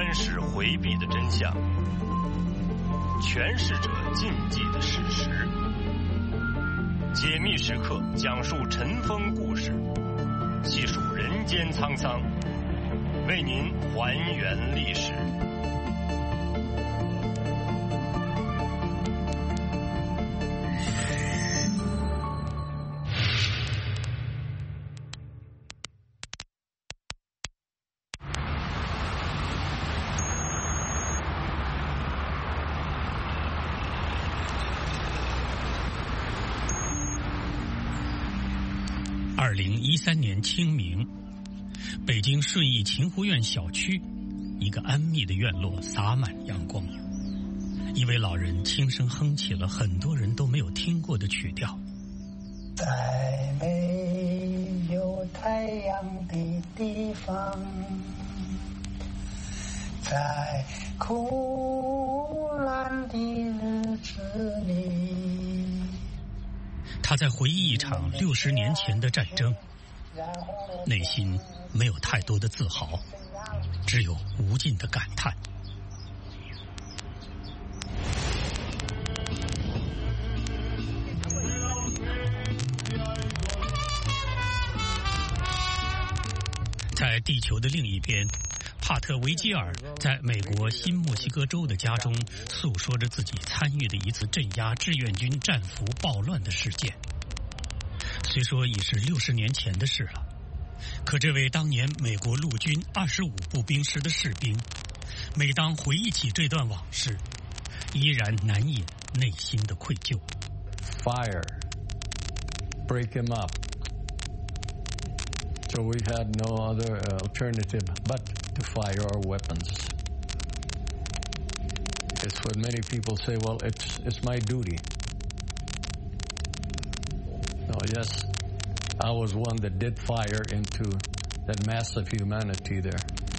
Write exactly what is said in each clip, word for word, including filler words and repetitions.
官史回避的真相，诠释者禁忌的事实。解密时刻讲述尘封故事，细数人间沧桑，为您还原历史。 二零一三年清明，北京顺义秦湖苑小区，一个安谧的院落洒满阳光。一位老人轻声哼起了很多人都没有听过的曲调。 在没有太阳的地方，在苦难的日子里， 他在回忆一场六十年前的战争，内心没有太多的自豪，只有无尽的感叹。在地球的另一边，帕特维基尔在美国新墨西哥州的家中诉说着自己参与的一次镇压志愿军战俘暴乱的事件。虽说已是六十年前的事了，可这位当年美国陆军二十五步兵师的士兵，每当回忆起这段往事，依然难掩内心的愧疚。 Fire, break him up. So we had no other alternative but to fire our weapons. It's what many people say, well, it's, it's my duty. No, yes, I was one that did fire into that mass of humanity there.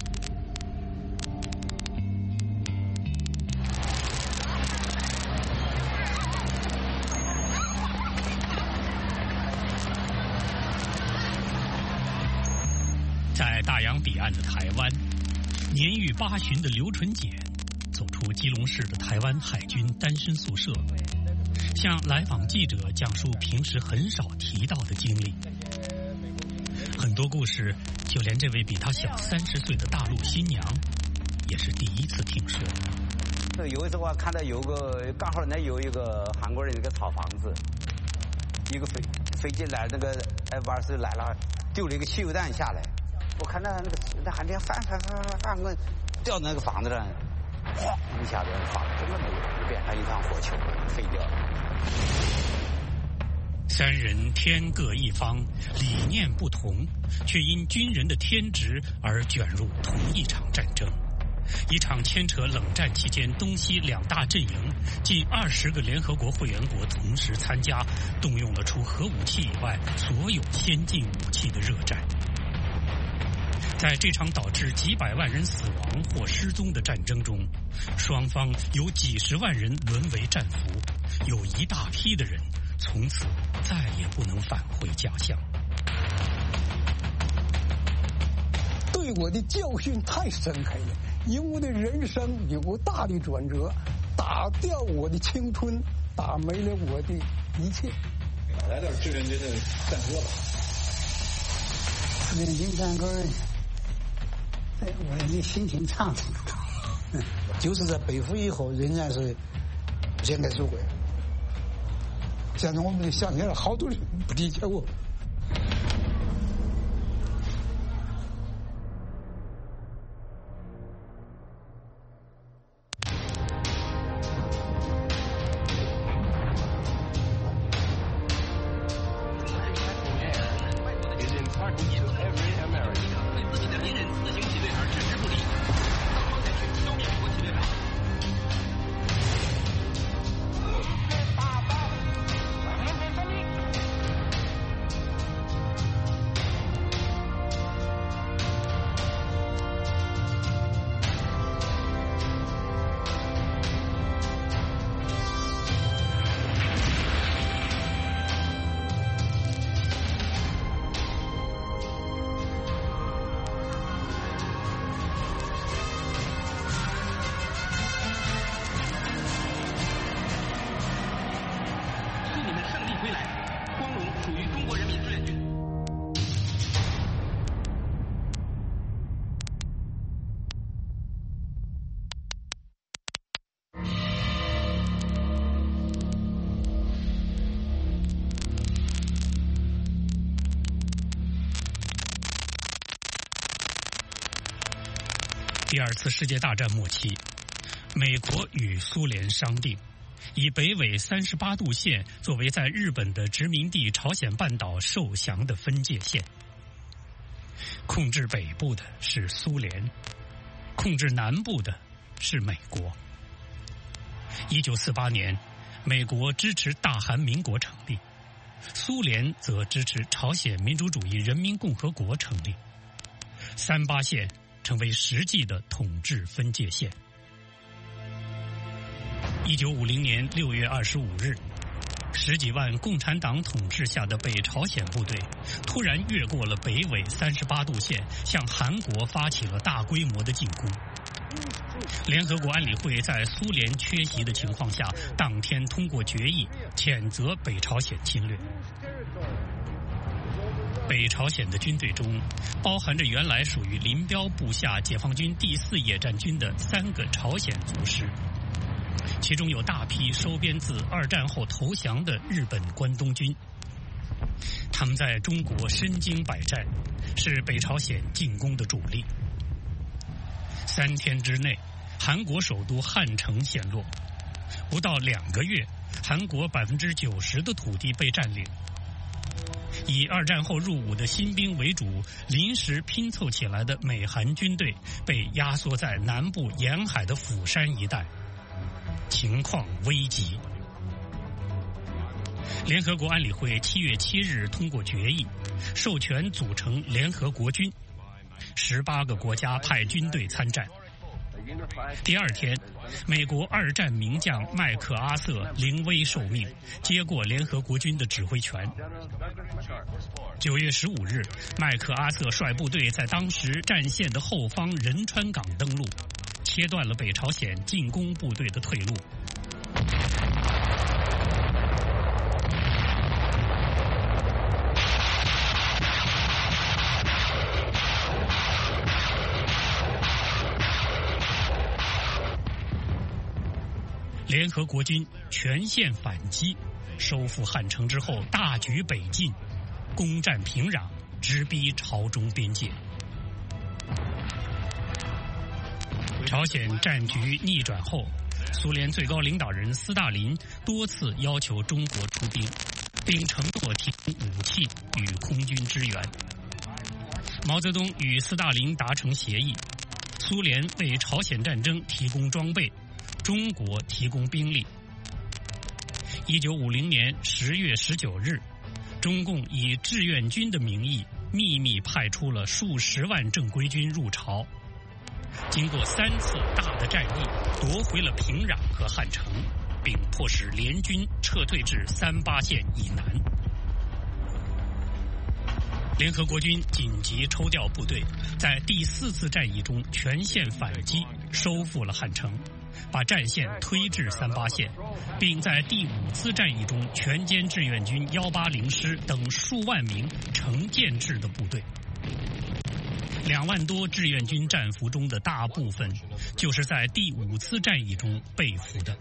在大洋彼岸的台湾，年逾八旬的刘纯简走出基隆市的台湾海军单身宿舍，向来访记者讲述平时很少提到的经历。很多故事，就连这位比他小三十岁的大陆新娘，也是第一次听说。 有一次我看到有个刚好那有一个韩国人那个草房子，一个飞飞机来那个哎玩是来了，丢了一个汽油弹下来。我看到那个那还在翻翻翻翻翻，我掉到那个房子上，哗一下子房子根本没有，变成一团火球飞掉了。 三人天各一方，理念不同，却因军人的天职而卷入同一场战争，一场牵扯冷战期间东西两大阵营近二十个联合国会员国同时参加，动用了除核武器以外所有先进武器的热战。在这场导致几百万人死亡或失踪的战争中，双方有几十万人沦为战俘，有一大批的人从此再也不能返回家乡。 对我的教训太深刻了，因为我的人生有个大的转折，打掉我的青春，打没了我的一切。 来点志愿军的战歌吧。 志愿军战歌，哎，我的心情唱的，就是在北服以后，仍然是现代社会。现在我们想起来，好多人不理解我。 第二次世界大战末期，美国与苏联商定，以北纬三十八度线作为在日本的殖民地朝鲜半岛受降的分界线。控制北部的是苏联，控制南部的是美国。一九四八年，美国支持大韩民国成立，苏联则支持朝鲜民主主义人民共和国成立。三八线成为实际的统治分界线。一九五零年六月二十五日，十几万共产党统治下的北朝鲜部队突然越过了北纬三十八度线，向韩国发起了大规模的进攻。联合国安理会在苏联缺席的情况下，当天通过决议，谴责北朝鲜侵略。北朝鲜的军队中，包含着原来属于林彪部下解放军第四野战军的三个朝鲜族师，其中有大批收编自二战后投降的日本关东军。他们在中国身经百战，是北朝鲜进攻的主力。三天之内，韩国首都汉城陷落，不到两个月，韩国百分之九十的土地被占领。以二战后入伍的新兵为主，临时拼凑起来的美韩军队被压缩在南部沿海的釜山一带，情况危急。联合国安理会七月七日通过决议，授权组成联合国军，十八个国家派军队参战。第二天，美国二战名将麦克阿瑟临危受命，接过联合国军的指挥权。九月十五日，麦克阿瑟率部队在当时战线的后方仁川港登陆，切断了北朝鲜进攻部队的退路。联合国军全线反击，收复汉城之后，大举北进，攻占平壤，直逼朝中边界。朝鲜战局逆转后，苏联最高领导人斯大林多次要求中国出兵，并承诺提供武器与空军支援。毛泽东与斯大林达成协议，苏联为朝鲜战争提供装备，中国提供兵力。一九五零年十月十九日，中共以志愿军的名义秘密派出了数十万正规军入朝，经过三次大的战役，夺回了平壤和汉城，并迫使联军撤退至三八线以南。联合国军紧急抽调部队，在第四次战役中全线反击，收复了汉城，把战线推至三八线，并在第五次战役中全歼志愿军幺八零师等数万名成建制的部队。两万多志愿军战俘中的大部分，就是在第五次战役中被俘的。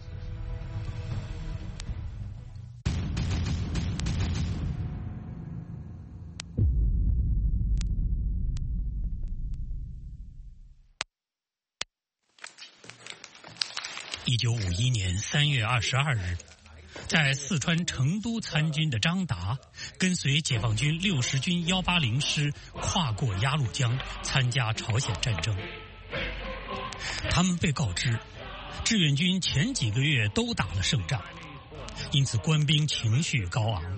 一九五一年三月二十二日，在四川成都参军的张达，跟随解放军六十军幺八零师跨过鸭绿江，参加朝鲜战争。他们被告知，志愿军前几个月都打了胜仗，因此官兵情绪高昂。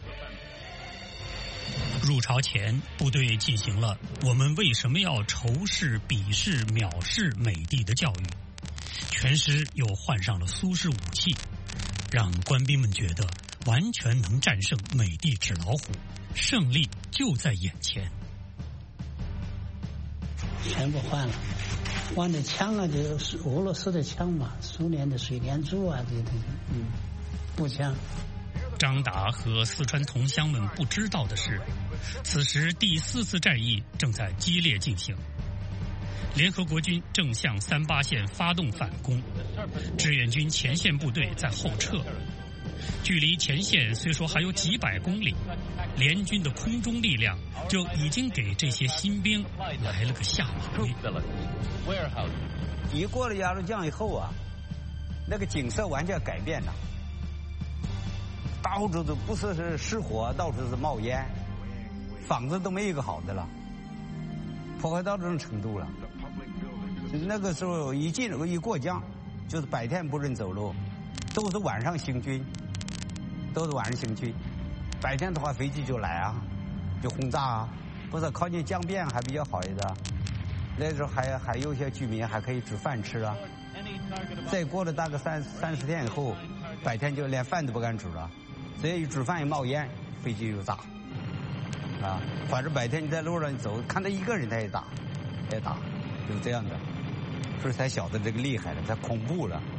入朝前，部队进行了我们为什么要仇视、鄙视、藐视美帝的教育。全师又换上了苏式武器，让官兵们觉得完全能战胜美帝纸老虎，胜利就在眼前。 全部换了，换的枪啊，就是俄罗斯的枪嘛，苏联的水帘珠啊，这些东西，嗯，步枪。 张达和四川同乡们不知道的是，此时第四次战役正在激烈进行。联合国军正向三八线发动反攻，志愿军前线部队在后撤。 距离前线虽说还有几百公里，联军的空中力量就已经给这些新兵来了个下马威。 一过了鸭绿江以后啊，那个景色完全改变了，到处都不是是失火，到处是冒烟，房子都没一个好的了，破坏到这种程度了。那个时候一进一过江，就是白天不准走路，都是晚上行军，都是晚上行军。白天的话，飞机就来啊，就轰炸啊。不是靠近江边还比较好一点，那时候还还有些居民还可以煮饭吃啊。再过了大概三三十天以后，白天就连饭都不敢煮了，所以煮饭一冒烟，飞机就炸。啊，反正白天你在路上走，看到一个人他也打，也打，就是这样的。所以才晓得这个厉害了，才恐怖了。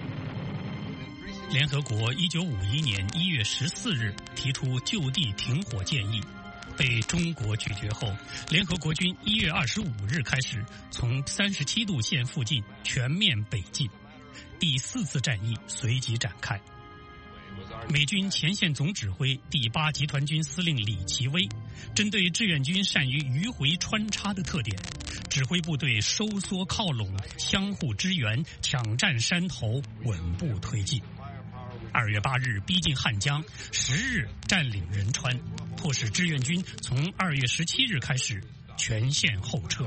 联合国一九五一年一月十四日提出就地停火建议，被中国拒绝后，联合国军一月二十五日开始从三十七度线附近全面北进，第四次战役随即展开。美军前线总指挥第八集团军司令李奇微，针对志愿军善于迂回穿插的特点，指挥部队收缩靠拢，相互支援，抢占山头，稳步推进。二月八日逼近汉江，十日占领仁川，迫使志愿军从二月十七日开始全线后撤。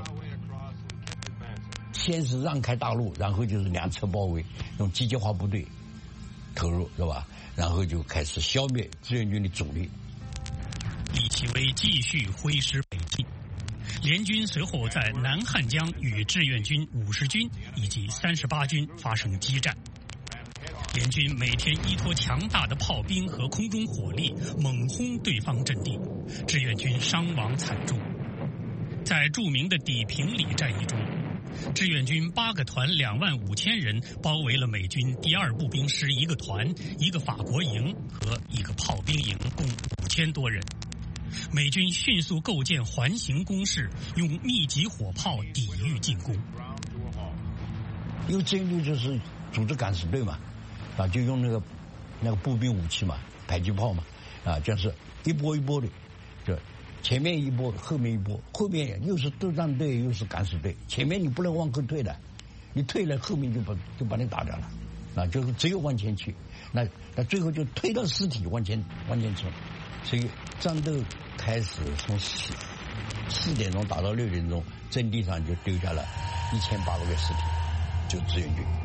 先是让开大路，然后就是两侧包围，用机械化部队投入，是吧？然后就开始消灭志愿军的主力。 李奇微继续挥师北进，联军随后在南汉江与志愿军五十军以及三十八军发生激战。联军每天依托强大的炮兵和空中火力猛轰对方阵地，志愿军伤亡惨重。在著名的砥平里战役中，志愿军八个团两万五千人包围了美军第二步兵师一个团、一个法国营和一个炮兵营，共五千多人。美军迅速构建环形攻势，用密集火炮抵御进攻。 因为志愿军就是组织敢死队嘛，啊，就用那个那个步兵武器嘛，迫击炮嘛，啊，就是一波一波的，就前面一波，后面一波，后面又是作战队又是敢死队，前面你不能往后退的，你退了后面就把就把你打掉了，啊，就是只有往前去，那那最后就推到尸体往前往前冲，所以战斗开始从四四点钟打到六点钟，阵地上就丢下了一千八百个尸体，就志愿军。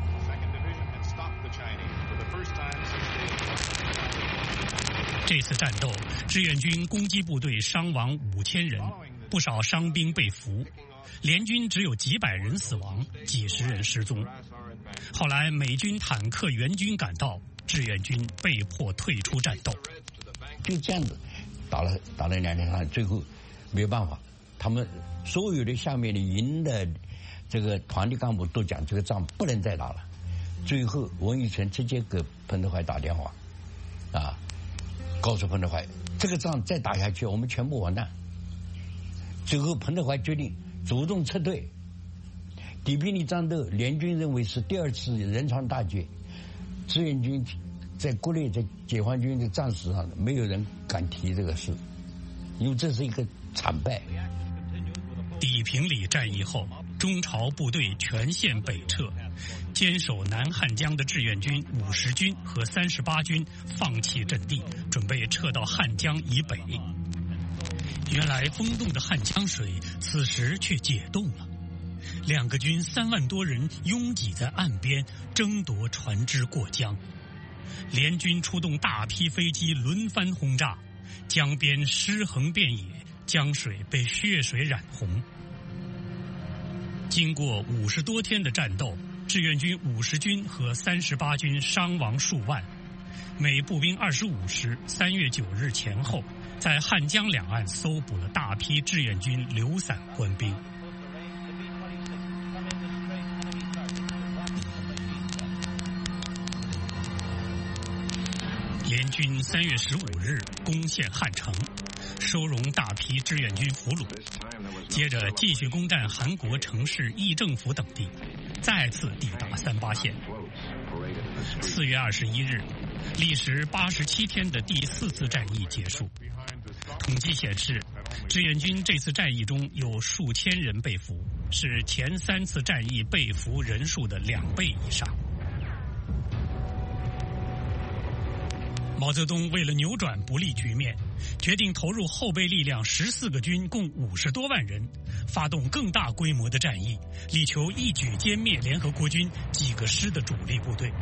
这次战斗，志愿军攻击部队伤亡五千人，不少伤兵被俘，联军只有几百人死亡，几十人失踪。后来美军坦克援军赶到，志愿军被迫退出战斗。 就这样子打了打了两天半，最后没有办法，他们所有的下面的营的这个团的干部都讲这个仗不能再打了。最后文玉成直接给彭德怀打电话，啊，告诉彭德怀这个仗再打下去我们全部完蛋。最后彭德怀决定主动撤退。砥平里战斗联军认为是第二次仁川大捷，志愿军在国内在解放军的战史上没有人敢提这个事，因为这是一个惨败。 砥平里战役后，中朝部队全线北撤，坚守南汉江的志愿军五十军和三十八军放弃阵地，准备撤到汉江以北。原来封冻的汉江水此时却解冻了，两个军三万多人拥挤在岸边争夺船只过江。联军出动大批飞机轮番轰炸，江边尸横遍野，江水被血水染红。经过五十多天的战斗，志愿军五十军和三十八军伤亡数万。美步兵二十五师三月九日前后，在汉江两岸搜捕了大批志愿军流散官兵。联军三月十五日攻陷汉城，收容大批志愿军俘虏，接着继续攻占韩国城市议政府等地，再次抵达三八线。四月二十一日， 历时八十七天的第四次战役结束。统计显示，志愿军这次战役中有数千人被俘，是前三次战役被俘人数的两倍以上。毛泽东为了扭转不利局面，决定投入后备力量十四个军，共五十多万人，发动更大规模的战役，力求一举歼灭联合国军几个师的主力部队。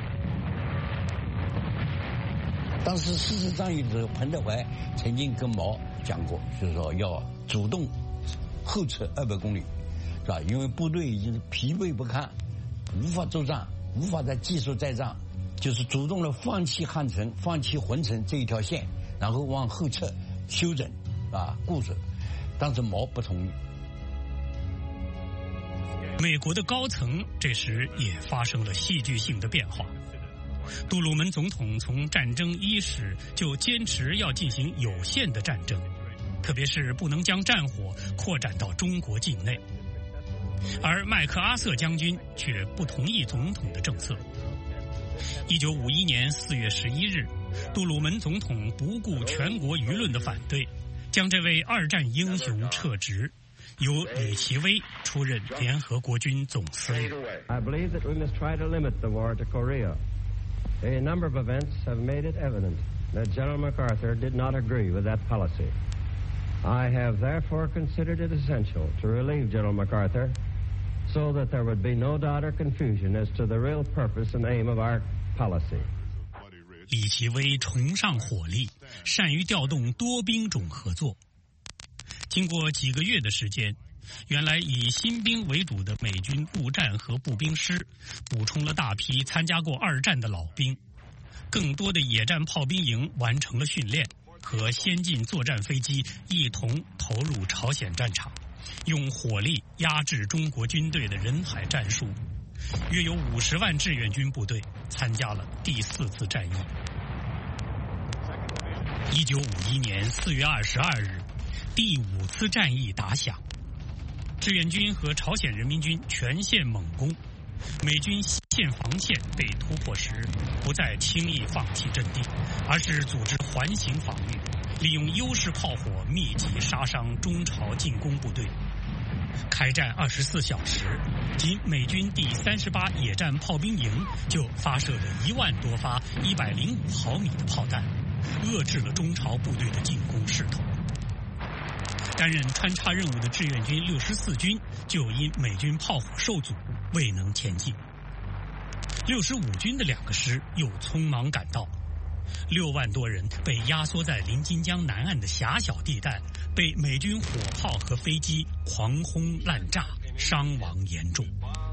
当时四次战役的时候，彭德怀曾经跟毛讲过，就是说要主动后撤二百公里，是吧？因为部队已经疲惫不堪，无法作战，无法再继续再战，就是主动的放弃汉城、放弃浑城这一条线，然后往后撤休整，啊，固守。当时毛不同意。 美国的高层这时也发生了戏剧性的变化。杜鲁门总统从战争伊始就坚持要进行有限的战争，特别是不能将战火扩展到中国境内。而麦克阿瑟将军却不同意总统的政策。一九五一年四月十一日，杜鲁门总统不顾全国舆论的反对，将这位二战英雄撤职，由李奇微出任联合国军总司令。 I believe that we must try to limit the war to Korea. A number of events have made it evident that General MacArthur did not agree with that policy. I have therefore considered it essential to relieve General MacArthur so that there would be no doubt or confusion as to the real purpose and aim of our policy. 李奇微崇尚火力，善于调动多兵种合作。经过几个月的时间，原来以新兵为主的美军步战和步兵师补充了大批参加过二战的老兵，更多的野战炮兵营完成了训练，和先进作战飞机一同投入朝鲜战场，用火力压制中国军队的人海战术。约有五十万志愿军部队参加了第四次战役。一九五一年四月二十二日，第五次战役打响，志愿军和朝鲜人民军全线猛攻，美军西线防线被突破时，不再轻易放弃阵地，而是组织环形防御，利用优势炮火密集杀伤中朝进攻部队。开战二十四小时，仅美军第三十八野战炮兵营就发射了一万多发一百零五毫米的炮弹，遏制了中朝部队的进攻势头。担任穿插任务的志愿军六十四军就因美军炮火受阻，未能前进。六十五军的两个师又匆忙赶到，六万多人被压缩在临津江南岸的狭小地带，被美军火炮和飞机狂轰滥炸，伤亡严重。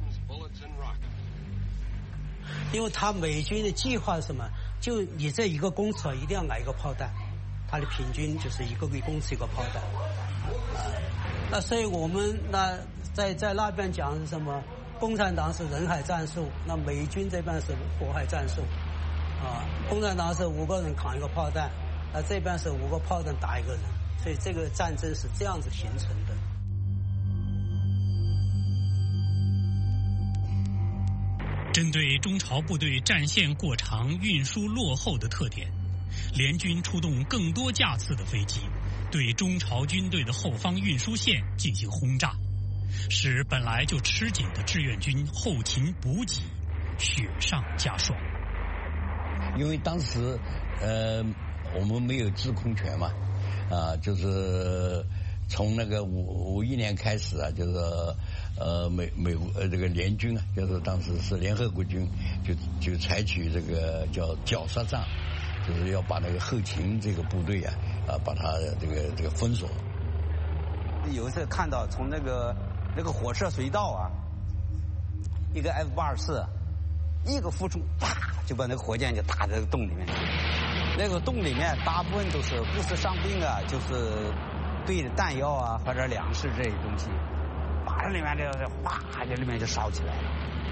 因为他美军的计划是什么？就你这一个公尺一定要来一个炮弹，它的平均就是一个个公尺一个炮弹。啊，那所以我们那在在那边讲是什么？共产党是人海战术，那美军这边是火海战术。啊，共产党是五个人扛一个炮弹，那这边是五个炮弹打一个人，所以这个战争是这样子形成的。 针对中朝部队战线过长、运输落后的特点，联军出动更多架次的飞机，对中朝军队的后方运输线进行轰炸，使本来就吃紧的志愿军后勤补给雪上加霜。 因为当时，呃，我们没有制空权嘛，啊，就是从那个五五一年开始啊，就是呃美美国呃这个联军啊，就是当时是联合国军，就就采取这个叫绞杀战，就是要把那个后勤这个部队啊啊把它这个这个封锁。 有一次看到从那个那个火车隧道啊，一个 F 八十四。一个俯冲，啪就把那个火箭就打在那个洞里面。那个洞里面大部分都是不是伤兵啊，就是堆着弹药啊或者粮食这些东西，把这里面这哗这里面就烧起来了。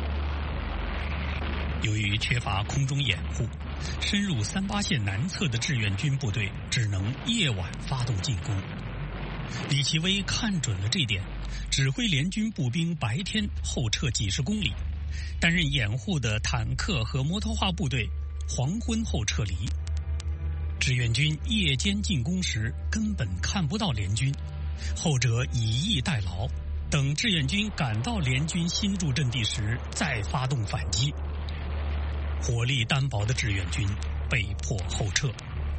由于缺乏空中掩护，深入三八线南侧的志愿军部队只能夜晚发动进攻。李奇微看准了这点，指挥联军步兵白天后撤几十公里。担任掩护的坦克和摩托化部队黄昏后撤离。志愿军夜间进攻时根本看不到联军，后者以逸待劳，等志愿军赶到联军新驻阵地时再发动反击。火力单薄的志愿军被迫后撤。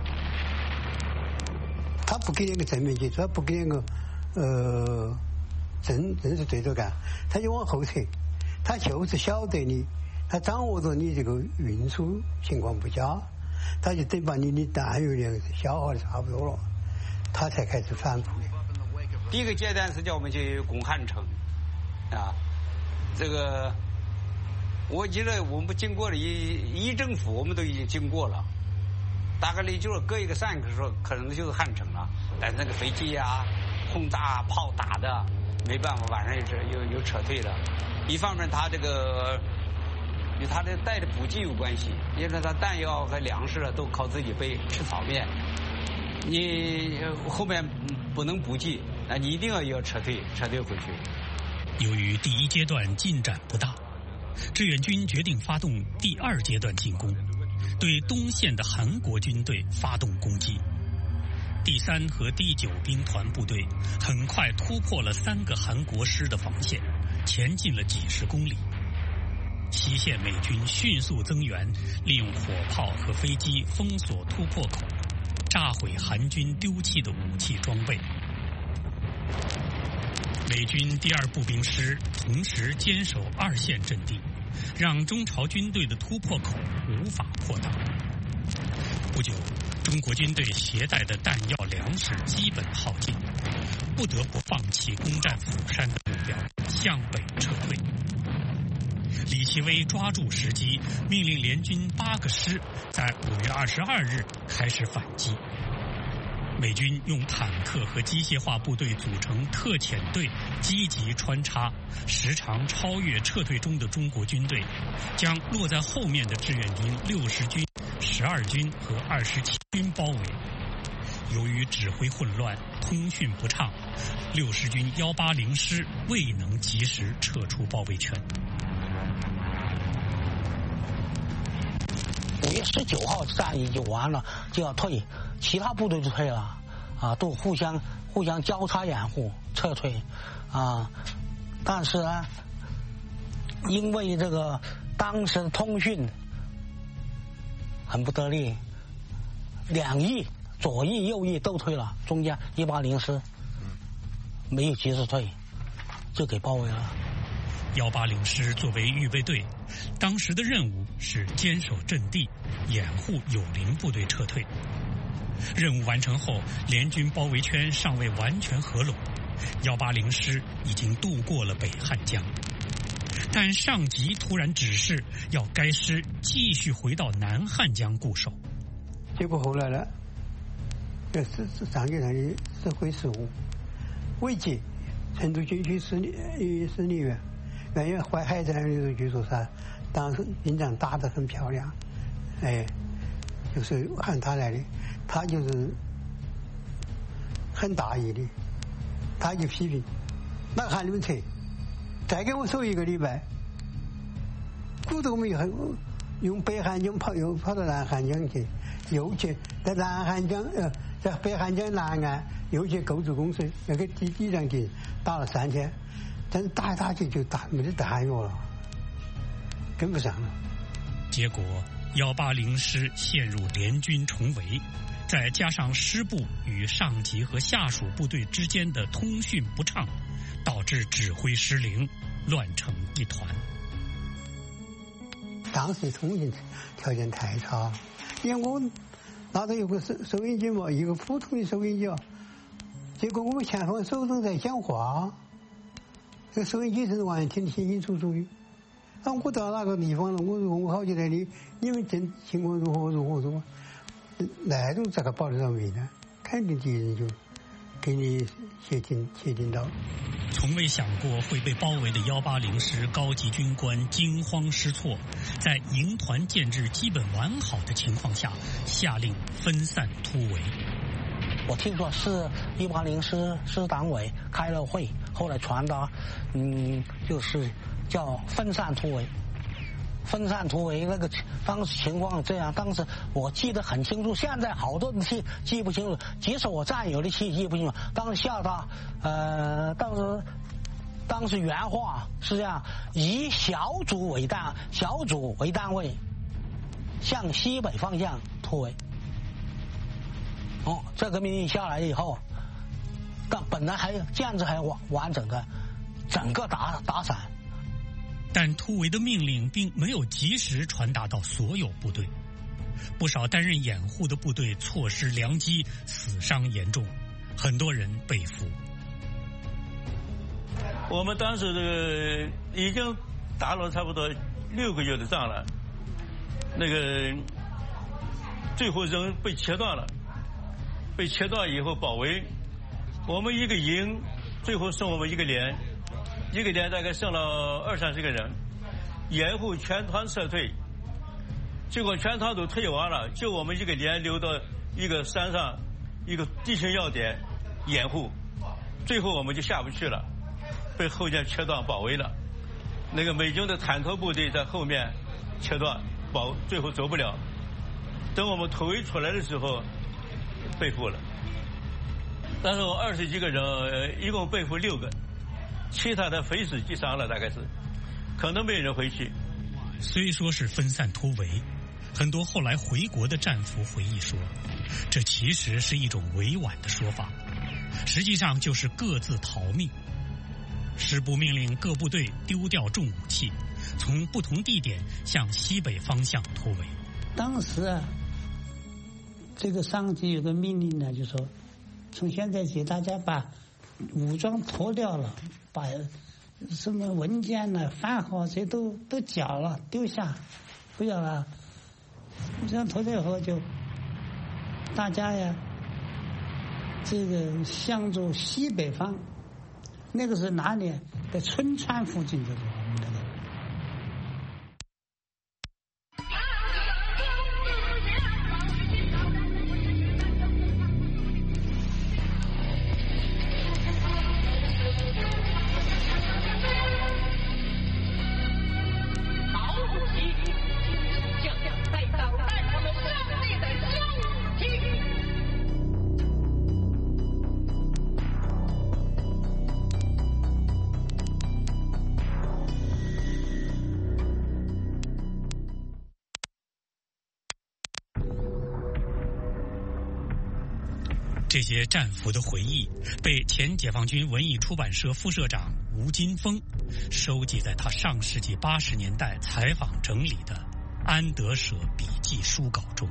他不给那个正面接触，他不给那个呃正正式对着干，他就往后撤。他就是晓得你，他掌握着你这个运输情况不佳，他就得把你的弹药量消耗的差不多了，他才开始反扑。 第一个阶段是叫我们去攻汉城，啊，这个我记得我们经过了一一政府，我们都已经经过了。大概率就是隔一个山，可说可能就是汉城了，但是那个飞机啊、轰炸、炮打的，没办法，晚上又又又撤退了。一方面，他这个与他的带的补给有关系，因为他弹药和粮食都靠自己背，吃草面。你后面不能补给，那你一定要要撤退，撤退回去。 由于第一阶段进展不大，志愿军决定发动第二阶段进攻。对东线的韩国军队发动攻击，第三和第九兵团部队很快突破了三个韩国师的防线，前进了几十公里。西线美军迅速增援，利用火炮和飞机封锁突破口，炸毁韩军丢弃的武器装备。美军第二步兵师同时坚守二线阵地，让中朝军队的突破口无法扩大。不久，中国军队携带的弹药粮食基本耗尽，不得不放弃攻占釜山的目标，向北撤退。李奇微抓住时机，命令联军八个师在五月二十二日开始反击。美军用坦克和机械化部队组成特遣队，积极穿插，时常超越撤退中的中国军队，将落在后面的志愿军六十军、十二军和二十七军包围。由于指挥混乱、通讯不畅，六十军幺八零师未能及时撤出包围圈。 五月十九号战役就完了，就要退，其他部队就退了，啊，都互相互相交叉掩护撤退，啊，但是呢，因为这个当时的通讯很不得力，两翼左翼右翼都退了，中间一八零师没有及时退，就给包围了。 幺八零师作为预备队，当时的任务是坚守阵地，掩护友邻部队撤退。任务完成后，联军包围圈尚未完全合拢，幺八零师已经渡过了北汉江，但上级突然指示要该师继续回到南汉江固守。 结果后来呢，这是是上级上的指挥失误，违纪，成都军区司令司令员。原来淮海战的时候据说噻，当时兵仗打得很漂亮，哎，就是喊他来的，他就是很大意的，他就批评，那喊你们撤，再给我守一个礼拜，估计我们又用北汉江跑又跑到南汉江去，又去在南汉江呃在北汉江南岸又去构筑工程，那个抵抵上去打了三天。但是打来打去就打没得弹药了，跟不上了。 结果幺八零师陷入联军重围，再加上师部与上级和下属部队之间的通讯不畅，导致指挥失灵，乱成一团。 当时通讯条件太差了，因为我拿着有个收收音机嘛，一个普通的收音机啊，结果我们前方手中在讲话。这个收音机是完全听得清清楚楚的。啊，我到哪个地方了？我说我好久来的，你们这情况如何如何如何？那种咋个保得到命呢？肯定敌人就给你窃听窃听到。 从未想过会被包围的幺八零师高级军官惊慌失措，在营团建制基本完好的情况下，下令分散突围。 我听说是一八零师师党委开了会，后来传达，嗯，就是叫分散突围。 分散突围那个当时情况这样，当时我记得很清楚，现在好多人记记不清楚，即使我战友的记记不清楚。当时下达，呃，当时当时原话是这样：以小组为单，小组为单位，向西北方向突围。哦，这个命令下来以后，但本来还建制还完完整的，整个打打散。 但突围的命令并没有及时传达到所有部队，不少担任掩护的部队错失良机，死伤严重，很多人被俘。 我们当时这个已经打了差不多六个月的仗了，那个最后人被切断了，被切断以后包围，我们一个营最后剩我们一个连。一个连大概剩了二三十个人，掩护全团撤退，结果全团都退完了，就我们一个连留到一个山上一个地形要点掩护，最后我们就下不去了，被后面切断包围了。那个美军的坦克部队在后面切断保，最后走不了。等我们突围出来的时候，被俘了。但是我二十几个人，呃，一共被俘六个。其他的非死即伤了，大概是，可能没人回去。 虽说是分散突围，很多后来回国的战俘回忆说，这其实是一种委婉的说法，实际上就是各自逃命。师部命令各部队丢掉重武器，从不同地点向西北方向突围。 当时啊，这个上级有个命令呢，就说从现在起大家把武装脱掉了，把什么文件呢、番号这都都缴了，丢下，不要了。武装脱掉以后就大家呀，这个向着西北方，那个是哪里？在春川附近这个我们那个。 这些战俘的回忆被前解放军文艺出版社副社长吴金峰收集在他上世纪八十年代采访整理的安德舍笔记书稿中。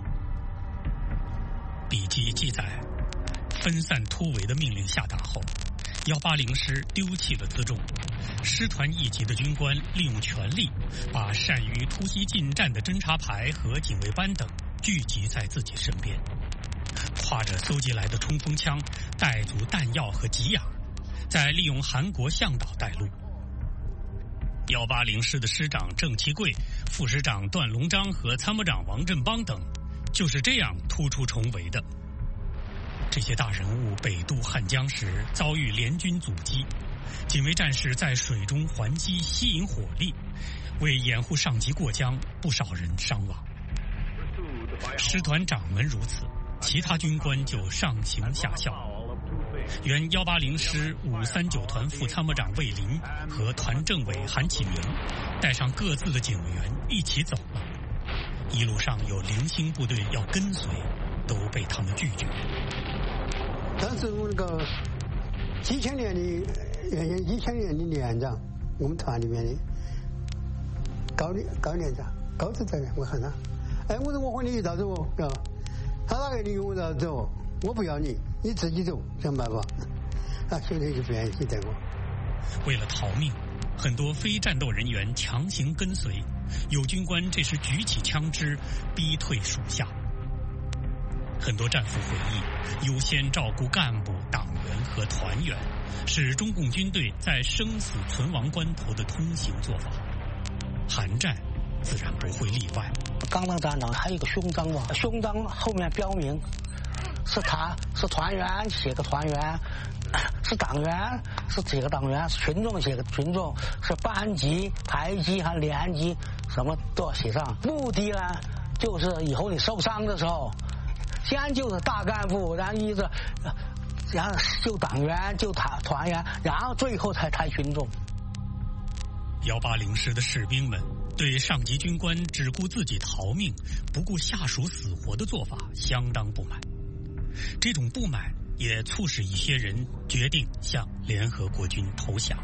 笔记记载，分散突围的命令下达后，一八零师丢弃了辎重，师团一级的军官利用权力，把善于突袭近战的侦察排和警卫班等聚集在自己身边，挎着搜集来的冲锋枪，带足弹药和给养，再利用韩国向导带路。一八零师的师长郑其贵、副师长段龙章和参谋长王振邦等，就是这样突出重围的。这些大人物北渡汉江时遭遇联军阻击，警卫战士在水中还击吸引火力，为掩护上级过江，不少人伤亡。师团长们如此，其他军官就上行下效。原一八零师五三九团副参谋长魏林和团政委韩启明带上各自的警卫员一起走了，一路上有零星部队要跟随，都被他们拒绝。 当时我那个几千年的一千年的连长，我们团里面的高高连长高指导员，我喊他，哎，我说我和你一道走哦，啊，他那个你跟我一道走，我不要你，你自己走，想办法。啊，兄弟就不愿意带我。 为了逃命，很多非战斗人员强行跟随，有军官这时举起枪支逼退属下。很多战俘回忆，优先照顾干部、党员和团员，是中共军队在生死存亡关头的通行做法。韩战自然不会例外。 刚当站长还有一个胸章嘛，胸章后面标明是他是团员，写个团员；是党员是几个党员，群众写个群众，是班级、排级还连级，什么都要写上。目的呢，就是以后你受伤的时候，先就是大干部，然后一直，然后就党员、就团团员，然后最后才抬群众。 幺八零师的士兵们对上级军官只顾自己逃命，不顾下属死活的做法相当不满。这种不满也促使一些人决定向联合国军投降。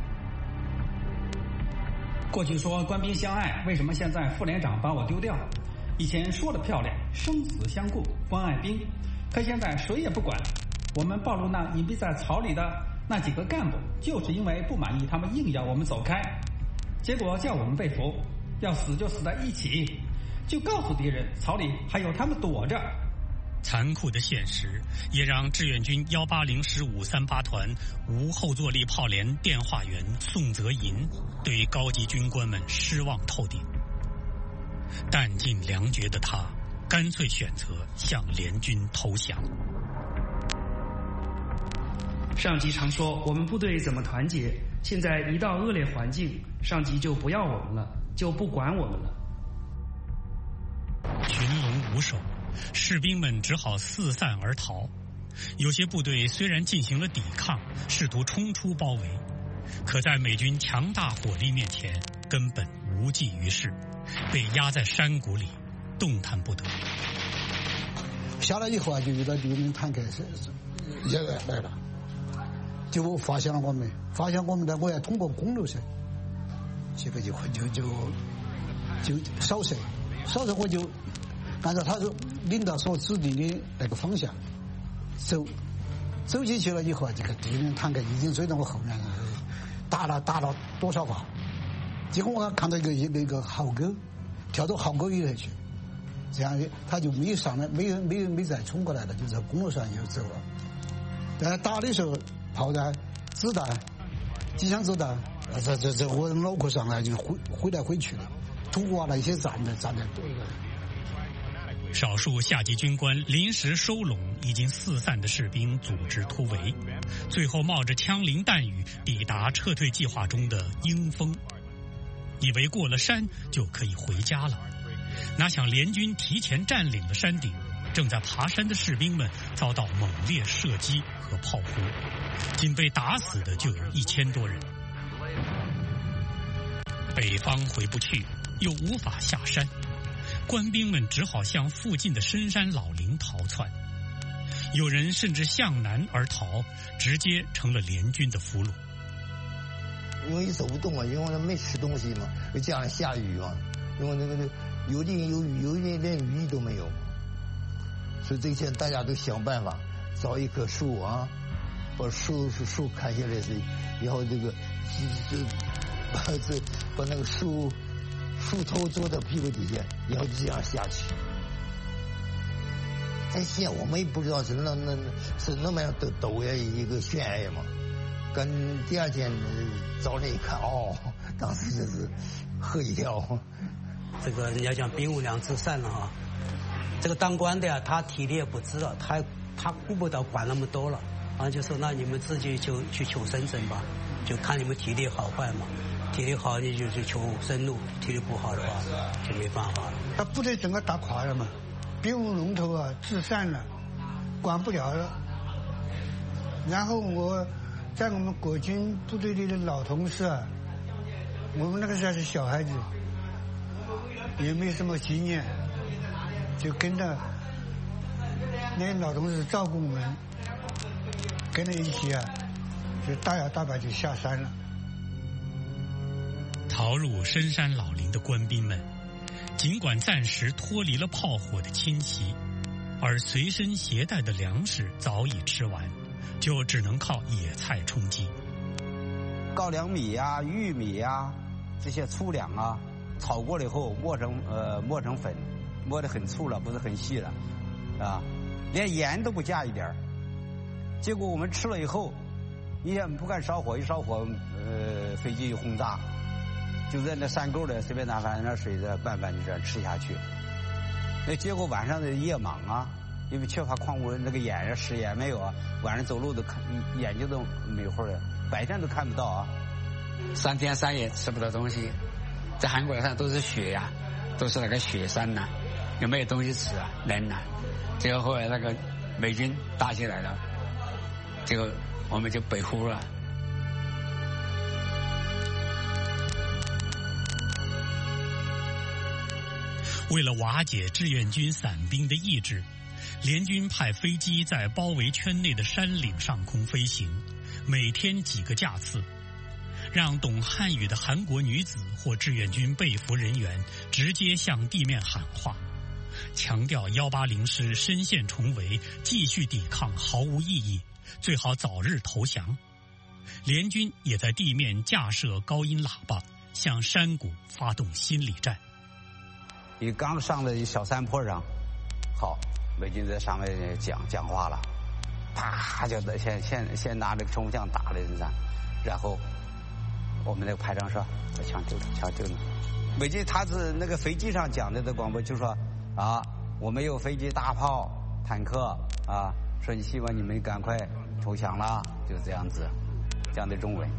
过去说官兵相爱，为什么现在副连长把我丢掉？以前说的漂亮，生死相顾，关爱兵，可现在谁也不管。我们暴露那隐蔽在草里的那几个干部，就是因为不满意，他们硬要我们走开，结果叫我们被俘，要死就死在一起，就告诉敌人草里还有他们躲着。 残酷的现实也让志愿军幺八零师五三八团无后坐力炮连电话员宋泽银对高级军官们失望透顶。弹尽粮绝的他干脆选择向联军投降。 上级常说我们部队怎么团结，现在一到恶劣环境，上级就不要我们了，就不管我们了。 群龙无首，士兵们只好四散而逃。有些部队虽然进行了抵抗，试图冲出包围，可在美军强大火力面前根本无济于事，被压在山谷里动弹不得。 下来以后啊，就遇到敌人坦克也来了，就发现了我们，发现我们呢，我要通过公路噻，这个就就就就扫射，扫射我就按照他说领导所指定的那个方向走，走进去了以后啊，这个敌人坦克已经追到我后面了，打了打了多少发，结果我看到一个一个一个壕沟，跳到壕沟里头去，这样他就没有上来，没有没有没再冲过来了，就在公路上又走了。但是打的时候，炮弹、子弹、机枪子弹，这这这我脑壳上来就挥挥来挥去的，土瓦那些站的站的多一个。 少数下级军官临时收拢已经四散的士兵，组织突围，最后冒着枪林弹雨抵达撤退计划中的鹰峰，以为过了山就可以回家了。哪想联军提前占领了山顶，正在爬山的士兵们遭到猛烈射击和炮轰，仅被打死的就有一千多人。北方回不去，又无法下山，官兵们只好向附近的深山老林逃窜，有人甚至向南而逃，直接成了联军的俘虏。 因为走不动啊，因为没吃东西嘛，又加上下雨嘛，因为那个有的有雨，有的连雨都没有，所以这些大家都想办法找一棵树啊，把树树树砍下来，是然后这个这把这把那个树树头坐在屁股底下，然后就这样下去。在线我们也不知道是那那是那么样陡陡呀一个悬崖嘛，跟第二天早上一看，哦，当时就是吓一跳。 这个人家讲兵无两至善了啊，这个当官的呀，他体力也不支了，他他顾不到管那么多了，啊，就说那你们自己就去求生存吧，就看你们体力好坏嘛。体力好你就去求生路，体力不好的话就没办法了。 他部队整个打垮了嘛，兵无龙头啊，自散了，管不了了。然后我在我们国军部队里的老同事啊，我们那个时候是小孩子，也没什么经验，就跟着那些老同事照顾我们，跟着一起啊，就大摇大摆就下山了。 逃入深山老林的官兵们，尽管暂时脱离了炮火的侵袭，而随身携带的粮食早已吃完，就只能靠野菜充饥。 高粱米呀、啊、玉米呀、啊、这些粗粮啊，炒过了以后磨成呃磨成粉，磨得很粗了，不是很细了，啊，连盐都不加一点。结果我们吃了以后，你也不敢烧火，一烧火，呃，飞机一轰炸。就在那山沟里随便拿饭那水着拌拌就这样吃下去，那结果晚上的夜盲啊，因为缺乏矿物，那个眼呀视野没有啊，晚上走路都看眼睛都没会儿了， 白天都看不到啊。 三天三夜吃不到东西，在韩国上都是雪呀、啊，都是那个雪山呐、啊，有没有东西吃啊？冷啊！结果后来那个美军打起来了，结果我们就北呼了。 为了瓦解志愿军伞兵的意志，联军派飞机在包围圈内的山岭上空飞行，每天几个架次，让懂汉语的韩国女子或志愿军被俘人员直接向地面喊话，强调一八零师深陷重围，继续抵抗毫无意义，最好早日投降。联军也在地面架设高音喇叭，向山谷发动心理战。 你刚上了小山坡上，好，美军在上面讲讲话了，啪就先先先拿这个冲锋枪打了一阵，然后我们那个排长说：“把枪丢了，枪丢了。”美军他是那个飞机上讲的的广播就说：“啊，我们有飞机、大炮、坦克啊，说你希望你们赶快投降了，就这样子，这样的中文。”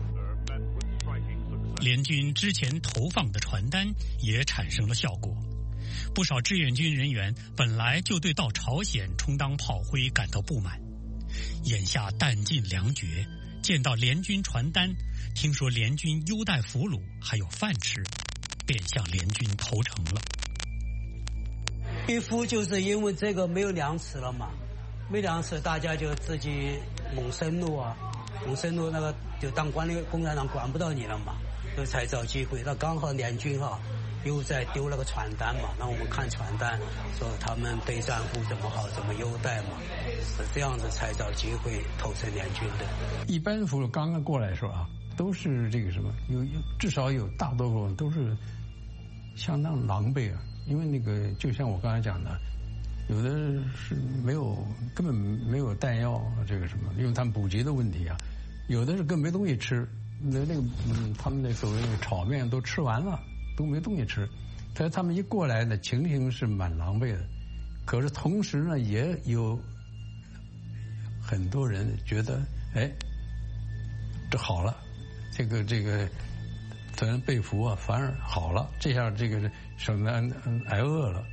联军之前投放的传单也产生了效果，不少志愿军人员本来就对到朝鲜充当炮灰感到不满，眼下弹尽粮绝，见到联军传单，听说联军优待俘虏还有饭吃，便向联军投诚了。 被俘就是因为这个没有粮食了嘛，没粮食大家就自己猛生怒啊，猛生怒那个就当官的共产党管不到你了嘛，就才找机会。那刚好联军哈、啊、又在丢了个传单嘛，那我们看传单说他们对战俘怎么好，怎么优待嘛，是这样子才找机会投诚联军的。 一般俘虏刚刚过来的时候啊，都是这个什么，有至少有大多数都是相当狼狈啊，因为那个就像我刚才讲的，有的是没有根本没有弹药，这个什么，因为他们补给的问题啊，有的是更没东西吃。那那个嗯，他们那所谓的炒面都吃完了，都没东西吃。但是他们一过来呢，情形是蛮狼狈的。可是同时呢，也有很多人觉得，哎，这好了，这个这个，虽然被俘啊，反而好了，这下这个省得挨饿了。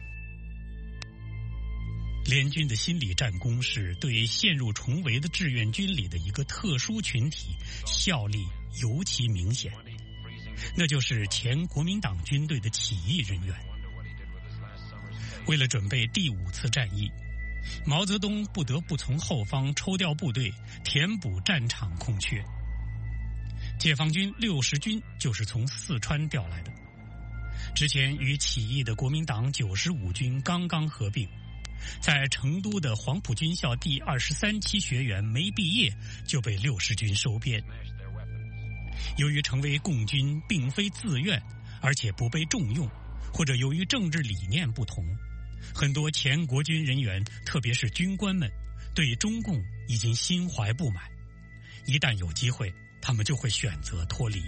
联军的心理战功是对陷入重围的志愿军里的一个特殊群体效力尤其明显，那就是前国民党军队的起义人员。为了准备第五次战役，毛泽东不得不从后方抽调部队，填补战场空缺。解放军六十军就是从四川调来的，之前与起义的国民党九十五军刚刚合并，在成都的黄埔军校第二十三期学员没毕业就被六十军收编。由于成为共军并非自愿，而且不被重用，或者由于政治理念不同，很多前国军人员，特别是军官们，对中共已经心怀不满。一旦有机会，他们就会选择脱离。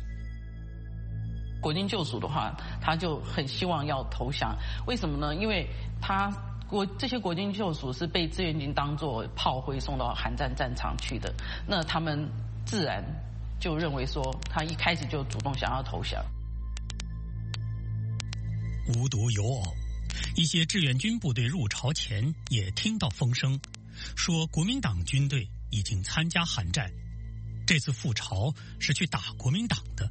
国军救赎的话，他就很希望要投降。为什么呢？因为他国这些国军救赎是被志愿军当作炮灰送到韩战战场去的，那他们自然就认为说，他一开始就主动想要投降。 无独有偶，一些志愿军部队入朝前也听到风声，说国民党军队已经参加韩战，这次赴朝是去打国民党的。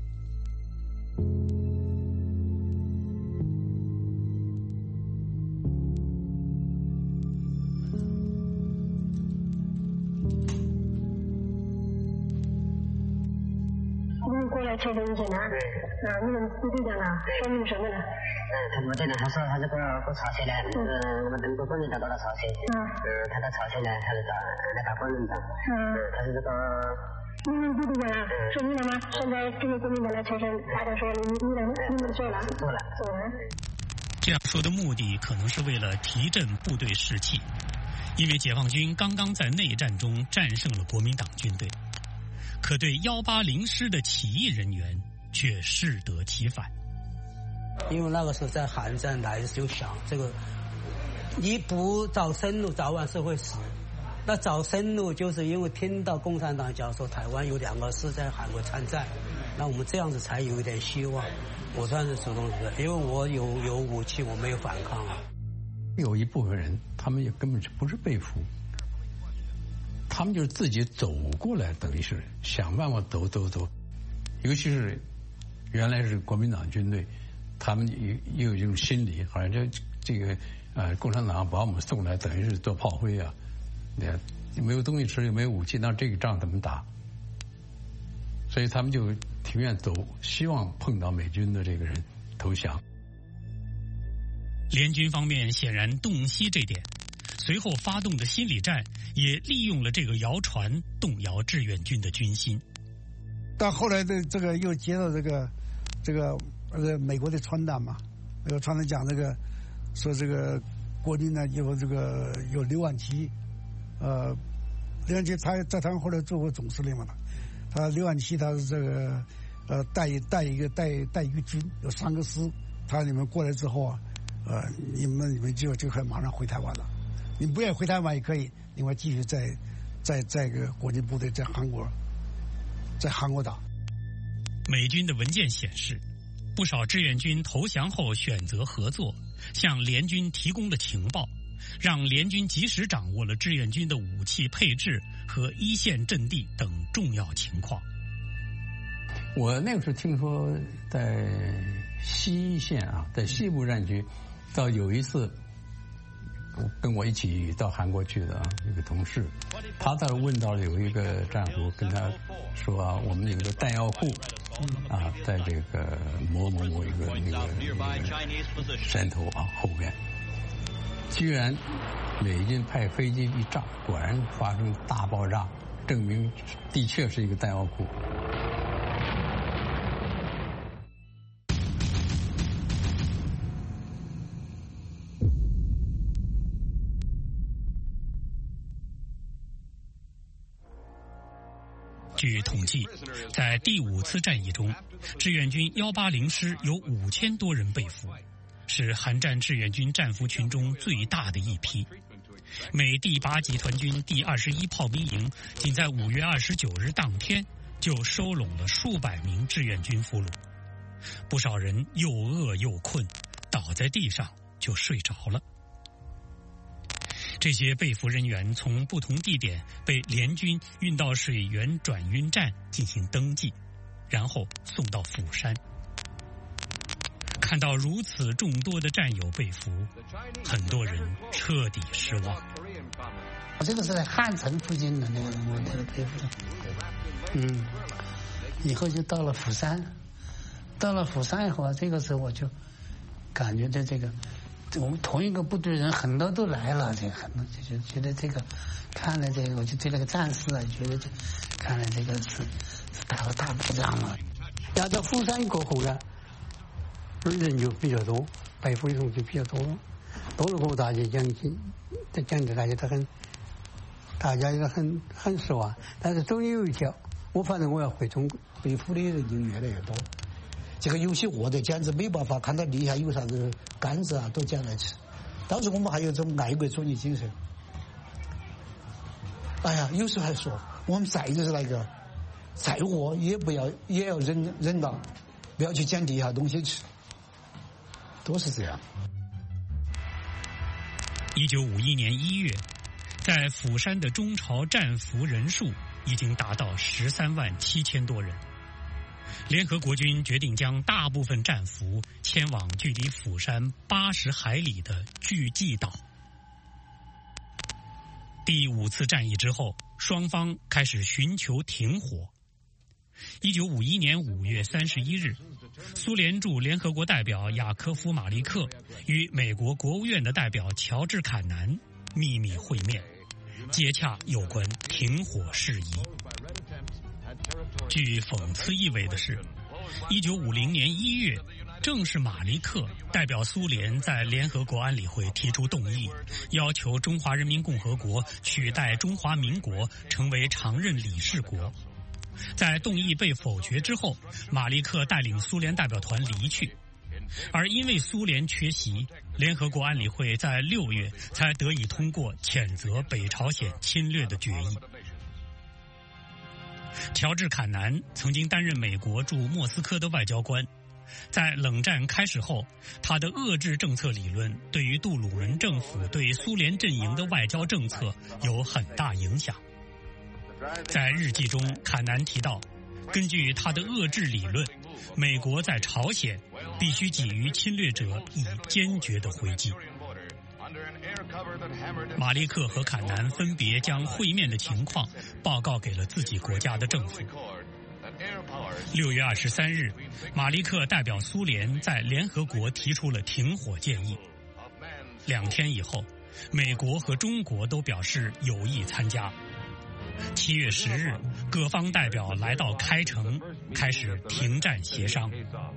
过来确认一下呢，啊，你们部队长啊，说明什么呢？ 嗯，他部队长他说他是过过朝鲜的，嗯，我们中国共产党到了朝鲜，嗯，嗯，他到朝鲜呢，他是打来打共产党，嗯，他是这个。 你们部队长啊，说明了吗？现在这个国民党来确认，大家说你你们你们做了， 做了， 做了。 这样说的目的可能是为了提振部队士气，因为解放军刚刚在内战中战胜了国民党军队。可对一八零师的起义人员却适得其反， 因为那个时候在韩战来就想这个，你不早生路，早晚是会死， 那找深入就是因为听到共产党讲说台湾有两个师在韩国参战，那我们这样子才有一点希望。我算是主动的，因为我有有武器，我没有反抗啊。 有一部分人，他们也根本就不是被俘，他们就是自己走过来，等于是想办法走走走。尤其是原来是国民党军队，他们也也有一种心理，好像这这个呃共产党把我们送来，等于是做炮灰啊，对，没有东西吃，又没有武器，那这个仗怎么打？所以他们就情愿走，希望碰到美军的这个人投降。 联军方面显然洞悉这点，随后发动的心理战也利用了这个谣传，动摇志愿军的军心。 到后来的这个又接到这个这个呃美国的传单嘛，那个传单讲这个说这个国军呢有这个有刘万琪，呃，刘万琪他在台湾后来做过总司令嘛的。他刘万琪他是这个呃带带一个带带一个军有三个师，他你们过来之后啊，呃你们你们就就可以马上回台湾了，你们不愿意回台湾也可以，另外继续在在在个国军部队在韩国在韩国打。 美军的文件显示，不少志愿军投降后选择合作，向联军提供了情报，让联军及时掌握了志愿军的武器配置和一线阵地等重要情况。 我那个时候听说，在西线啊，在西部战区，到有一次，跟我一起到韩国去的啊，一个同事，他在问到有一个战俘跟他说啊，我们有一个弹药库啊，在这个某某某一个那个那个山头啊后边。居然美军派飞机一炸，果然发生大爆炸，证明的确是一个弹药库。 据统计，在第五次战役中，志愿军一八零师有五千多人被俘，是韩战志愿军战俘群中最大的一批。美第八集团军第二十一炮兵营仅在五月二十九日当天就收拢了数百名志愿军俘虏，不少人又饿又困，倒在地上就睡着了。这些被俘人员从不同地点被联军运到水源转运站进行登记，然后送到釜山。看到如此众多的战友被俘，很多人彻底失望。 这个是在汉城附近的那个我那个被俘，嗯，以后就到了釜山，到了釜山以后啊，这个时候我就感觉到这个我们同一个部队人很多都来了，这个很多就觉得这个看了这个，我就对那个战士啊，觉得这看了这个是是打了大败仗了。要到釜山过后呢，人就比较多，被俘人就比较多，多了后大家讲起，这讲的大家都很，大家也很很失望。但是终于有一条，我反正我要回中国，被俘的人就越来越多。这个有些饿的简直没办法，看到地下有啥子杆子啊，都捡来吃。当时我们还有种爱国主义精神。哎呀，有时候还说我们再就是那个再饿也不要也要忍忍到，不要去捡地下东西吃，都是这样。 一九五一年一月，在釜山的中朝战俘人数已经达到十三万七千多人。联合国军决定将大部分战俘迁往距离釜山八十海里的巨济岛。第五次战役之后，双方开始寻求停火。一九五一年五月三十一日，苏联驻联合国代表雅科夫·马利克与美国国务院的代表乔治·坎南秘密会面，接洽有关停火事宜。具讽刺意味的是，一九五零年一月，正是马利克代表苏联在联合国安理会提出动议，要求中华人民共和国取代中华民国成为常任理事国。在动议被否决之后，马利克带领苏联代表团离去。 而因为苏联缺席，联合国安理会在六月才得以通过谴责北朝鲜侵略的决议。乔治·坎南曾经担任美国驻莫斯科的外交官，在冷战开始后，他的遏制政策理论对于杜鲁门政府对苏联阵营的外交政策有很大影响。在日记中，坎南提到，根据他的遏制理论，美国在朝鲜必须给予侵略者以坚决的回击。马利克和坎南分别将会面的情况报告给了自己国家的政府。六月二十三日，马利克代表苏联在联合国提出了停火建议。两天以后，美国和中国都表示有意参加。七月十日，各方代表来到开城，开始停战协商。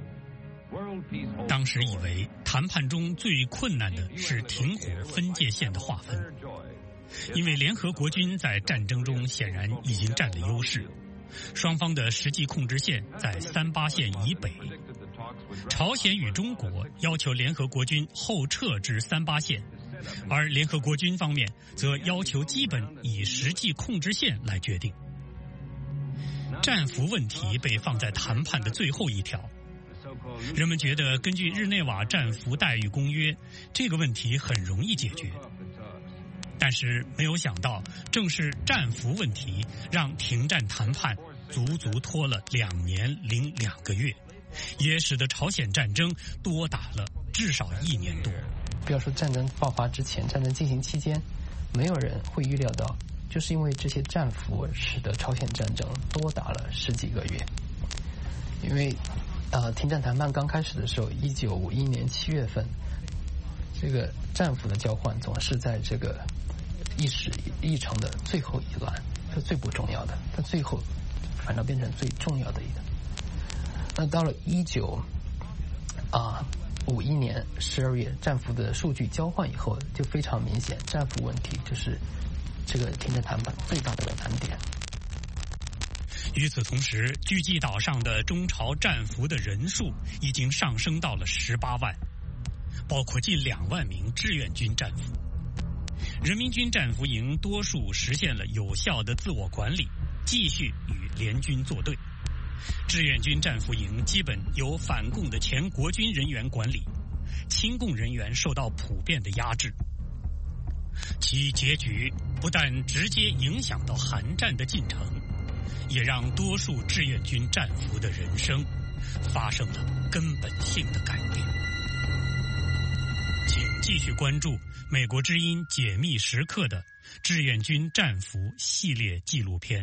当时以为谈判中最困难的是停火分界线的划分，因为联合国军在战争中显然已经占了优势，双方的实际控制线在三八线以北。朝鲜与中国要求联合国军后撤至三八线，而联合国军方面则要求基本以实际控制线来决定。战俘问题被放在谈判的最后一条。人们觉得根据日内瓦战俘待遇公约，这个问题很容易解决。但是没有想到，正是战俘问题让停战谈判足足拖了两年零两个月，也使得朝鲜战争多打了至少一年多。 不要说战争爆发之前，战争进行期间，没有人会预料到，就是因为这些战俘使得朝鲜战争多打了十几个月。因为呃，停战谈判刚开始的时候，一九五一年七月份，这个战俘的交换总是在这个议事议程的最后一栏，是最不重要的，它最后反倒变成最重要的一个。那到了一九啊五一年十二月，战俘的数据交换以后，就非常明显，战俘问题就是这个停战谈判最大的难点。 与此同时，巨济岛上的中朝战俘的人数已经上升到了十八万，包括近两万名志愿军战俘。人民军战俘营多数实现了有效的自我管理，继续与联军作对。志愿军战俘营基本由反共的前国军人员管理，亲共人员受到普遍的压制。其结局不但直接影响到韩战的进程，也让多数志愿军战俘的人生发生了根本性的改变。请继续关注美国之音解密时刻的志愿军战俘系列纪录片。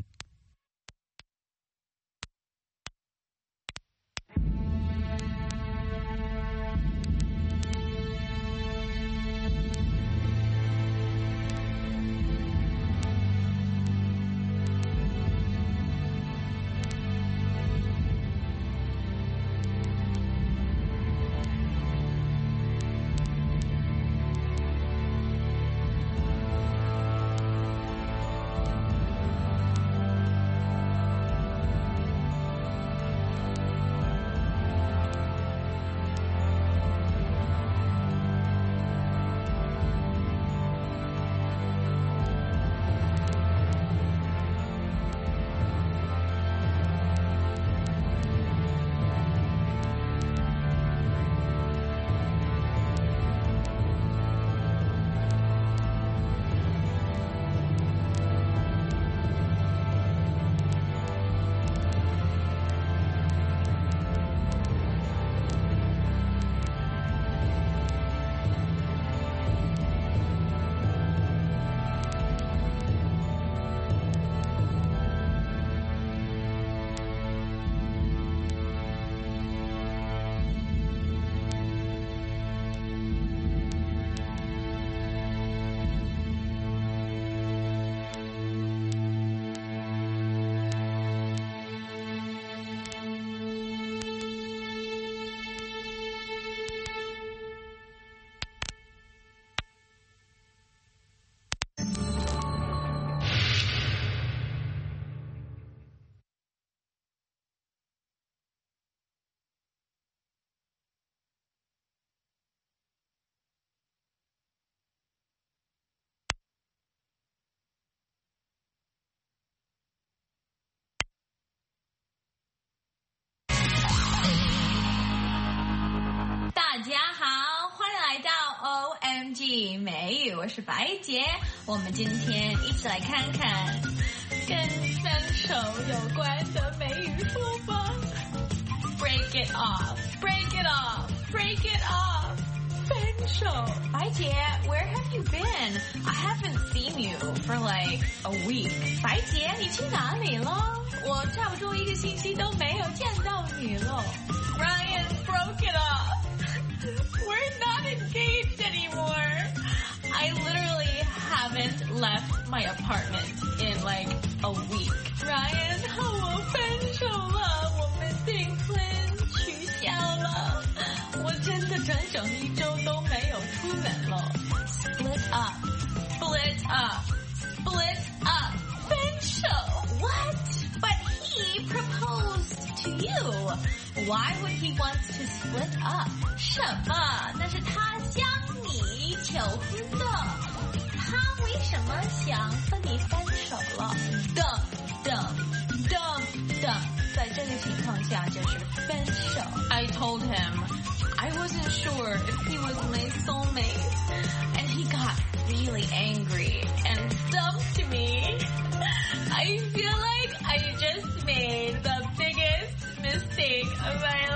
戏美语，我是白洁。我们今天一起来看看跟分手有关的美语说法。Break it off, break it off, break it off. 分手，白洁 ，Where have you been? I haven't seen you for like a week. 白洁，你去哪里了？我差不多一个星期都没有见到你了。Ryan broke it off. We're not engaged anymore. I literally haven't left my apartment in like a week. Ryan 和我分手了，我们订婚取消了。我真的整整一周都没有出门了。Split up, split up, split up. 分手 What? But he proposed to you. Why would he want to split up? 什么？那是他向你求婚的。他为什么想和你分手了？等等等等，在这个情况下就是分手。I told him I wasn't sure if he was my soulmate, and he got really angry and dumped me. I feel like I just made the biggest mistake of my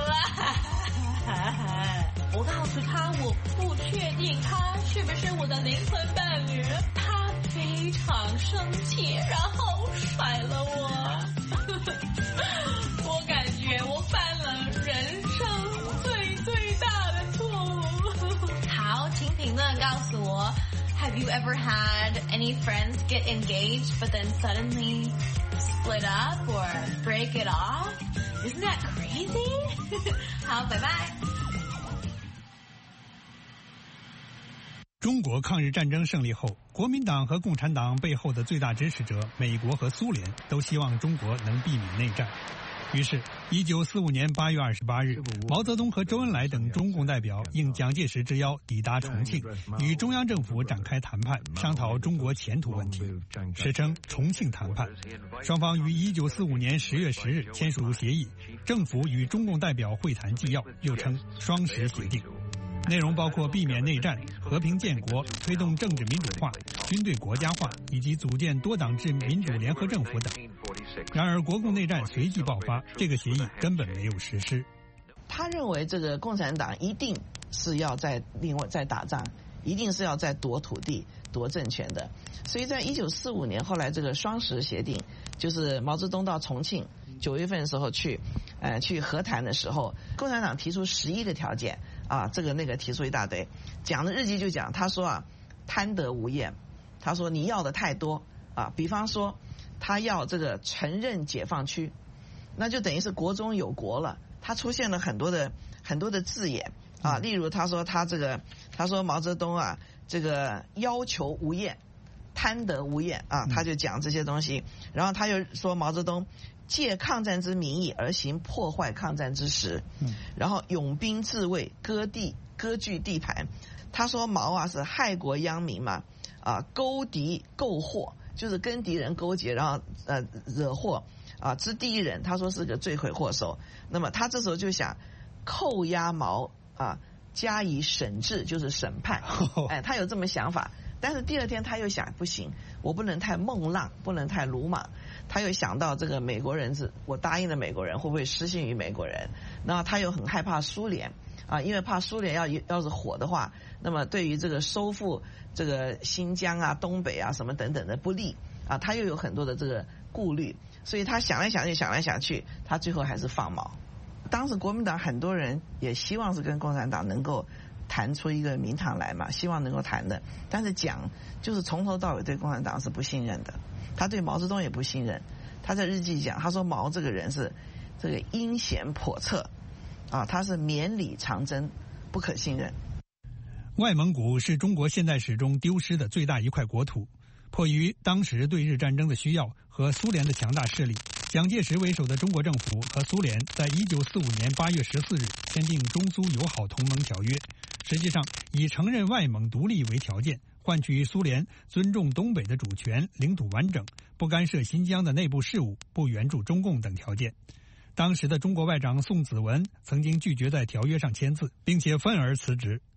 life. 我告诉他我不确定他是不是我的灵魂伴侣，他非常生气，然后甩了我。我感觉我犯了人生最最大的错误。好，请评论告诉我 Have you ever had any friends get engaged but then suddenly split up or break it off? Isn't that crazy? 好，拜拜。 中国抗日战争胜利后，国民党和共产党背后的最大支持者美国和苏联都希望中国能避免内战。于是一九四五年八月二十八日，毛泽东和周恩来等中共代表应蒋介石之邀抵达重庆，与中央政府展开谈判，商讨中国前途问题，史称重庆谈判。双方于一九四五年十月十日签署协议，政府与中共代表会谈纪要，又称双十协定。内容包括避免内战、和平建国、推动政治民主化、军队国家化以及组建多党制民主联合政府等。然而国共内战随即爆发，这个协议根本没有实施。 他认为这个共产党一定是要在另外再打仗，一定是要在夺土地、夺政权的。所以在一九四五年后来这个双十协定，就是毛泽东到重庆九月份的时候去，呃，去和谈的时候，共产党提出十一个条件啊，这个那个提出一大堆，讲的日记就讲，他说啊，贪得无厌，他说你要的太多啊，比方说他要这个承认解放区，那就等于是国中有国了，他出现了很多的很多的字眼啊，例如他说他这个，他说毛泽东啊，这个要求无厌，贪得无厌啊，他就讲这些东西，然后他又说毛泽东借抗战之名义而行破坏抗战之实，然后拥兵自卫，割地割据地盘。他说毛啊是害国殃民嘛，啊勾敌购祸，就是跟敌人勾结，然后呃惹祸啊之第一人，他说是个罪魁祸首。那么他这时候就想扣押毛啊，加以审治，就是审判。哎，他有这么想法。但是第二天他又想，不行，我不能太孟浪，不能太鲁莽。他又想到这个美国人是，我答应了美国人，会不会失信于美国人？然后他又很害怕苏联啊，因为怕苏联要要是火的话，那么对于这个收复这个新疆啊、东北啊什么等等的不利啊，他又有很多的这个顾虑，所以他想来想去，想来想去，他最后还是放毛。当时国民党很多人也希望是跟共产党能够谈出一个名堂来嘛，希望能够谈的，但是蒋就是从头到尾对共产党是不信任的，他对毛泽东也不信任。他在日记讲，他说毛这个人是这个阴险叵测啊，他是绵里藏针，不可信任。 外蒙古是中国现代史中丢失的最大一块国土，迫于当时对日战争的需要和苏联的强大势力，蒋介石为首的中国政府和苏联在一九四五年八月十四日签订中苏友好同盟条约，实际上以承认外蒙独立为条件，换取苏联尊重东北的主权、领土完整，不干涉新疆的内部事务，不援助中共等条件。当时的中国外长宋子文曾经拒绝在条约上签字，并且愤而辞职。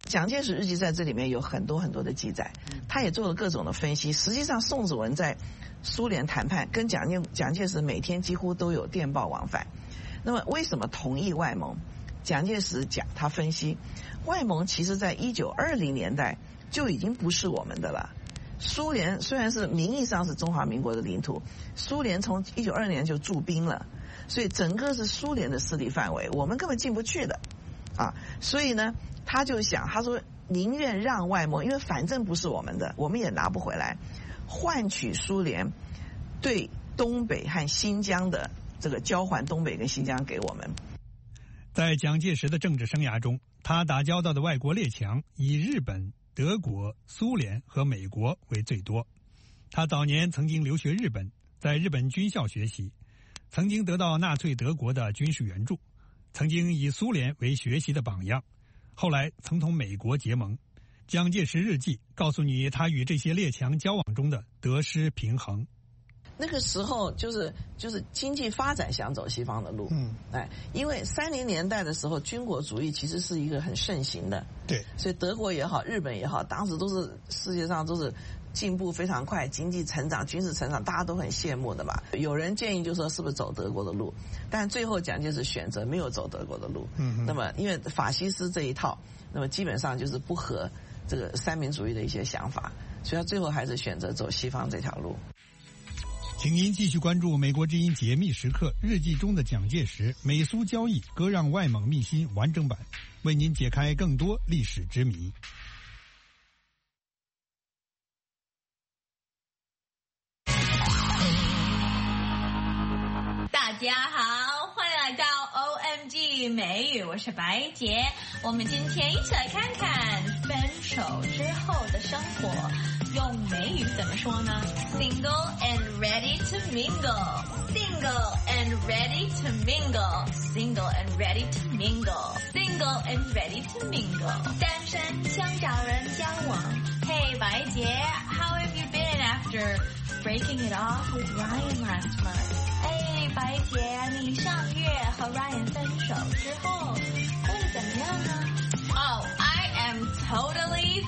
蒋介石日记在这里面有很多很多的记载，他也做了各种的分析。实际上，宋子文在苏联谈判，跟蒋介蒋介石每天几乎都有电报往返。那么，为什么同意外蒙？蒋介石讲，他分析，外蒙其实在一九二零年代就已经不是我们的了。苏联虽然是名义上是中华民国的领土，苏联从一九二零年就驻兵了，所以整个是苏联的势力范围，我们根本进不去的，啊，所以呢，他就想，他说宁愿让外蒙，因为反正不是我们的，我们也拿不回来，换取苏联对东北和新疆的这个交还东北跟新疆给我们。 在蒋介石的政治生涯中，他打交道的外国列强以日本、德国、苏联和美国为最多。他早年曾经留学日本，在日本军校学习，曾经得到纳粹德国的军事援助，曾经以苏联为学习的榜样，后来曾同美国结盟。蒋介石日记告诉你他与这些列强交往中的得失平衡。 那个时候就是就是经济发展想走西方的路，嗯，哎，因为三零年代的时候，军国主义其实是一个很盛行的， 对， 所以德国也好，日本也好，当时都是世界上都是进步非常快，经济成长、军事成长，大家都很羡慕的嘛。有人建议就说是不是走德国的路，但最后蒋介石选择没有走德国的路，嗯，那么因为法西斯这一套，那么基本上就是不合这个三民主义的一些想法，所以他最后还是选择走西方这条路。 请您继续关注《美国之音解密时刻》日记中的蒋介石美苏交易割让外蒙秘辛完整版，为您解开更多历史之谜。 大家好，欢迎来到 O M G 美语，我是白洁。我们今天一起来看看分手之后的生活。用美语怎么说呢 ？Single and ready to mingle. Single and ready to mingle. Single and ready to mingle. Single and ready to mingle. 单身想找人交往。Hey 白洁 ，How have you been after breaking it off with Ryan last month? 哎，白洁，你上月和 Ryan 分手之后过得怎么样呢 ？Oh, I am totally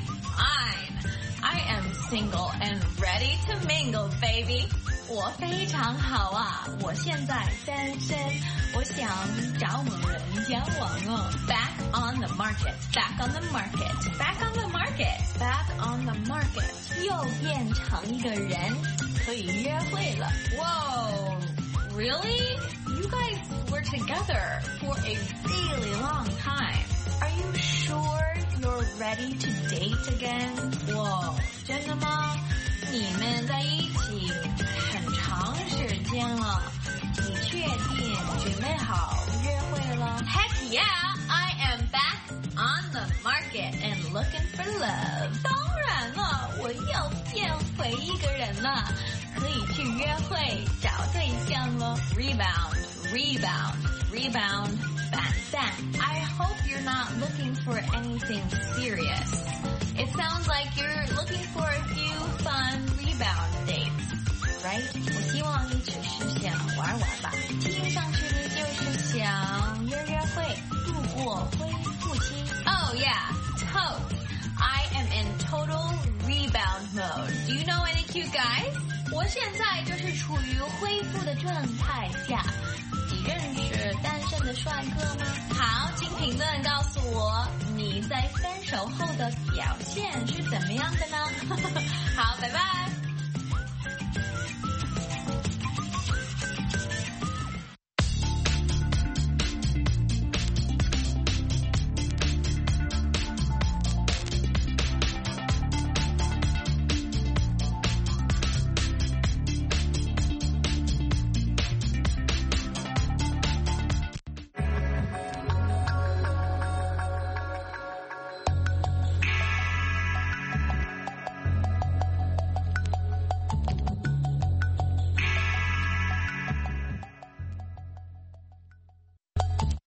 fine.I am single and ready to mingle, baby. 我非常好啊，我现在单身，我想找某人交往哦。Back on the market, back on the market, back on the market, back on the market. 又变成一个人，可以约会了。Whoa, really? You guys were together for a really long time.Are you sure you're ready to date again? 哇，真的吗？你们在一起很长时间了，你确定准备好约会了 ？Heck yeah, I am back on the market and looking for love. 当然了，我又变回一个人了，可以去约会找对象了。Rebound, rebound, rebound.反弹 I hope you're not looking for anything serious. It sounds like you're looking for a few fun rebound dates, right? 我希望你只是想玩玩吧。听上去就是想约约会，度过恢复期。Oh yeah, totes. I am in total rebound mode. Do you know any cute guys? 我现在就是处于恢复的状态下。你认识单身的帅哥吗？好，请评论告诉我你在分手后的表现是怎么样的呢？好，拜拜。